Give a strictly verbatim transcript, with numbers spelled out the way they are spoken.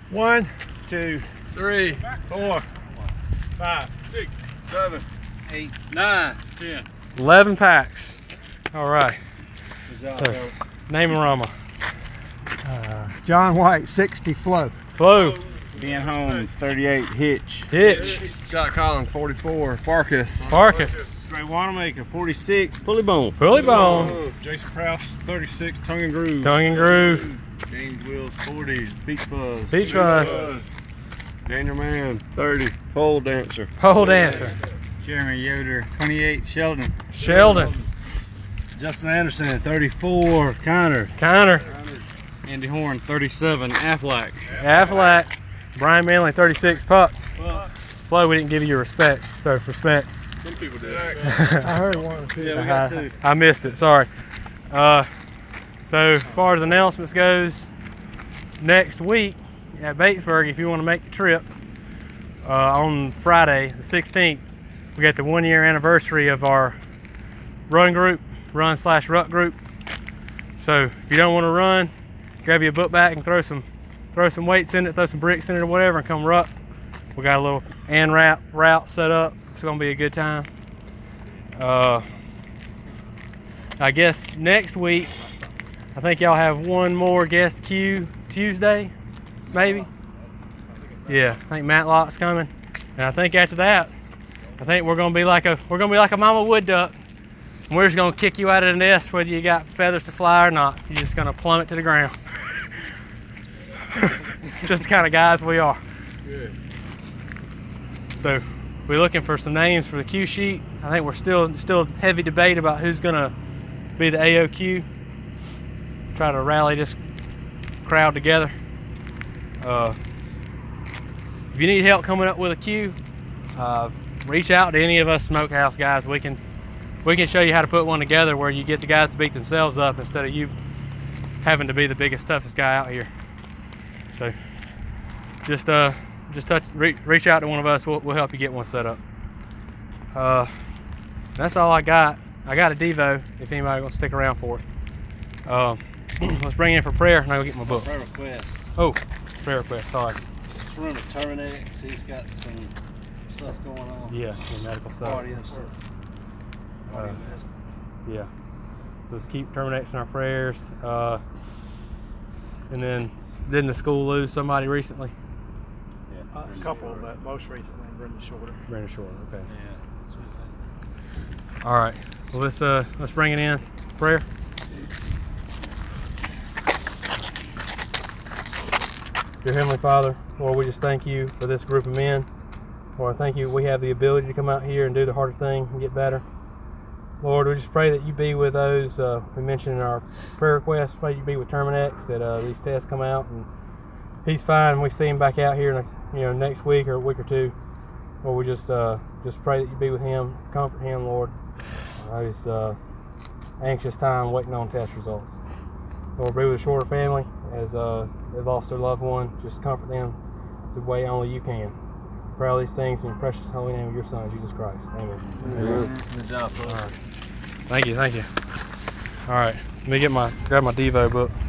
One, two, three, four, five, six, seven, eight, nine, ten. eleven packs. All right. Good job, So, Coach. name and Rama. Uh, John White, sixty flow. Flo. Ben Holmes, thirty-eight Hitch. Hitch. Scott Collins, forty-four. Farkas. Farkas. Trey Wanamaker, forty-six Pulley Bone. Pulley Bone. Jason Prowse, thirty-six. Tongue and Groove. Tongue and Groove. James Wills, forty. Beach Fuzz. Beach Fuzz. Daniel Mann, thirty. Pole Dancer. Pole Dancer. Jeremy Yoder, twenty-eight Sheldon. Sheldon. Justin Anderson, thirty-four. Connor. Connor. Andy Horn, thirty-seven Aflac. Aflac. Brian Manley, thirty-six Puck. Flo, we didn't give you your respect, so respect. Some people did. I heard one or two. Yeah, we got two. I missed it, sorry. Uh, so as far as announcements goes, next week at Batesburg, if you want to make the trip, uh, on Friday the sixteenth, we got the one year anniversary of our run group, run slash ruck group. So if you don't want to run, grab your book bag and throw some throw some weights in it, throw some bricks in it or whatever, and come ruck. We got a little and wrap route set up. It's gonna be a good time. Uh, I guess next week, I think y'all have one more guest queue Tuesday, maybe. Yeah, I think Matlock's coming, and I think after that, I think we're gonna be like a we're gonna be like a mama wood duck. And we're just gonna kick you out of the nest whether you got feathers to fly or not. You're just gonna plummet to the ground. Just the kind of guys we are. Good. So we're looking for some names for the Q sheet. I think we're still still heavy debate about who's gonna be the A O Q. Try to rally this crowd together. Uh, if you need help coming up with a Q, uh, reach out to any of us smokehouse guys. We can we can show you how to put one together where you get the guys to beat themselves up instead of you having to be the biggest, toughest guy out here. So just uh just touch re reach out to one of us. We'll, we'll help you get one set up. Uh, that's all I got. I got a Devo if anybody wants to stick around for it. Uh, let's bring in for prayer and I'll go get my book. Prayer request. Oh, prayer request. Sorry. Just remember Terminex. He's got some stuff going on. Yeah, the medical stuff. Cardio stuff. Uh, Cardio. Yeah. So let's keep Terminex in our prayers. Uh, and then didn't the school lose somebody recently? Uh, a couple, but most recently Brenda Shorter. Brandon Short. Okay. Yeah. Sweet thing. All right. Well, let's uh let's bring it in. Prayer. Dear Heavenly Father, Lord, we just thank you for this group of men. Lord, I thank you we have the ability to come out here and do the harder thing and get better. Lord, we just pray that you be with those uh, we mentioned in our prayer request. Pray you be with Terminex, that uh, these tests come out and he's fine and we see him back out here in a, you know, next week or a week or two. Lord, we just uh, just pray that you be with him, comfort him, Lord. Uh, it's uh, anxious time waiting on test results. Lord, be with the Shorter family as uh, they've lost their loved one. Just comfort them the way only you can. Pray all these things in the precious holy name of your Son, Jesus Christ. Amen. Amen. Good job, folks. All right. Thank you, thank you. All right, let me get my grab my Devo book.